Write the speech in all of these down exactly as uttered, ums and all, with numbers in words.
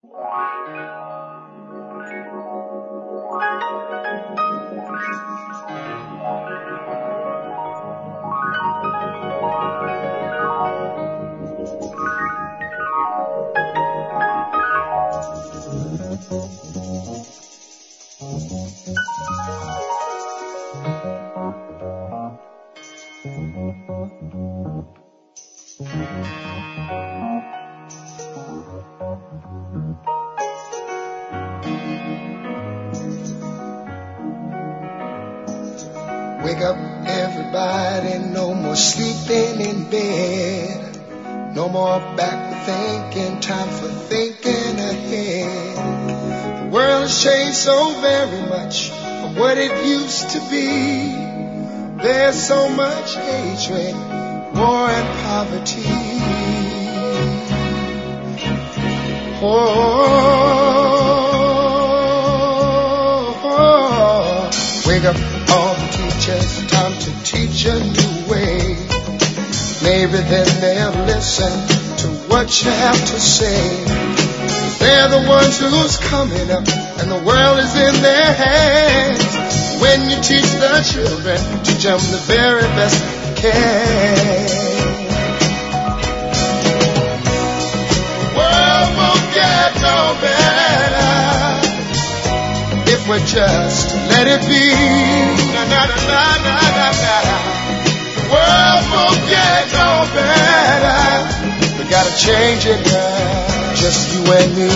Wake up, everybody, no more sleeping in bed. No more backward thinking, time for thinking ahead. The world has changed so very much from what it used to be. There's so much hatred, war and poverty. Oh, oh, oh. Wake up, all the teachers, time to teach a new way. Maybe then they'll listen to what you have to say. They're the ones who's coming up, and the world is in their hands. When you teach the children, teach them the very best you can. The world won't get no better if we just let it be. Na, na, na, na, na, na, na. The world won't get no better. We gotta change it now, just you and me.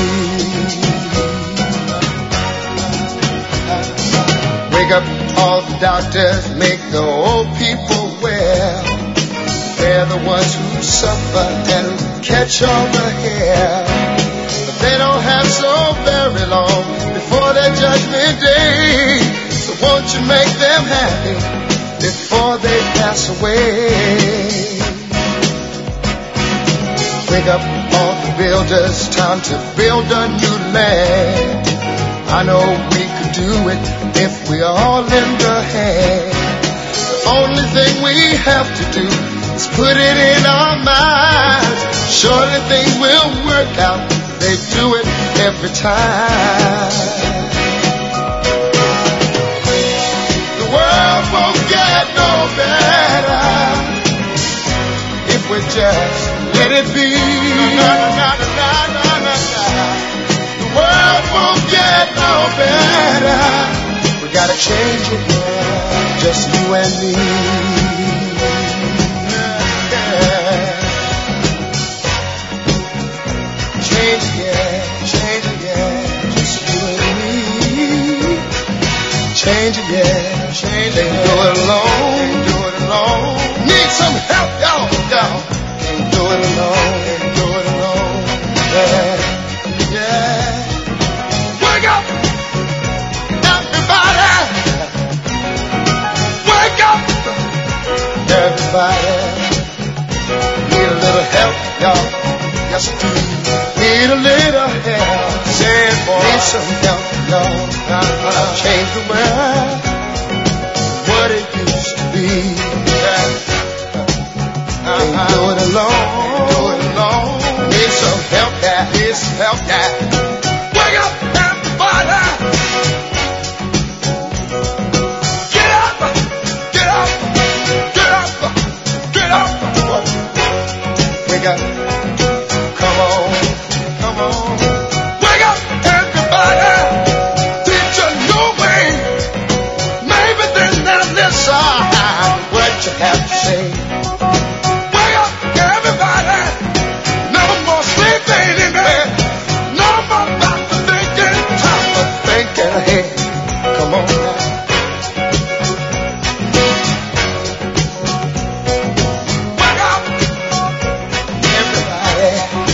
Wake up, all the doctors, make the old people well. They're the ones who suffer and who catch all the hair. But they don't have so very long before their judgment day. So won't you make them happy before they pass away? Wake up, all the builders, time to build a new land. I know we could do it if we all lend a hand. The only thing we have to do is put it in our minds. Surely things will work out. They do it every time. The world won't get no better if we just let it be. Na, na, na, na, na, na, na. The world won't get no better. We gotta change it now, just you and me. Yeah. Change it, yeah, change it, yeah, just you and me. Change it, yeah, change it. Can't do it alone, can't do it alone. Need some help, y'all, y'all. Can't do it alone, can't do it alone. Yeah, yeah. Wake up, everybody. Wake up, everybody. Need a little help, y'all. Yes, I do. Need a little help. Say it, boy. Need some help, y'all. Uh-huh. Change the world, what it used to be. Yeah. Can't do it alone. Can't do it alone. Need some help, yeah. Need some help, yeah. Wake up, everybody. Get up, get up, get up, get up. Wake up. Come on, come on. Wake up, everybody. Teach a new way. Maybe then they'll listen what you have to say. Wake up, everybody. No more sleeping in bed. No more about the thinking. Time for thinking ahead. Come on now. Wake up, everybody.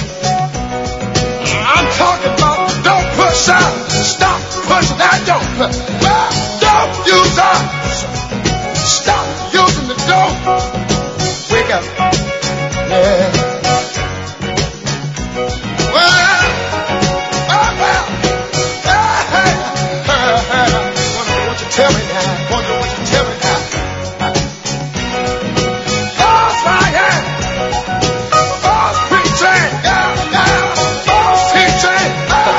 I'm talking about don't push out. Stop pushing that dope. Well, don't use us. Stop using the dope. Wake up. Yeah. Well, oh, well. Hey, hey, hey, hey. Wonder what you tell me now. Wonder what you tell me now. False fire. False preaching. Yeah, yeah. False teaching. Oh,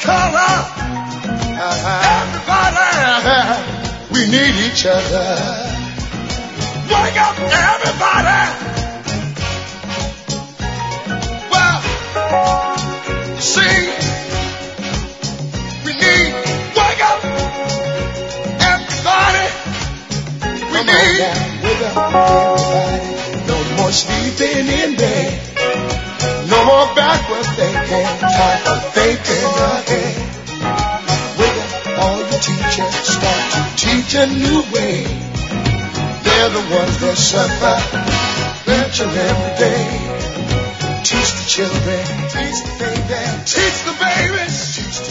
color. Uh-huh. Everybody, we need each other. Wake up, everybody. Well, see, we need, wake up, everybody. We Come need, on, wake up, everybody. No more sleeping in bed. No more backward thinking, time for thinking ahead. Wake up, all the teachers, start to teach a new way. They're the ones that suffer each and every day. Teach the children, teach the babies, teach the babies, teach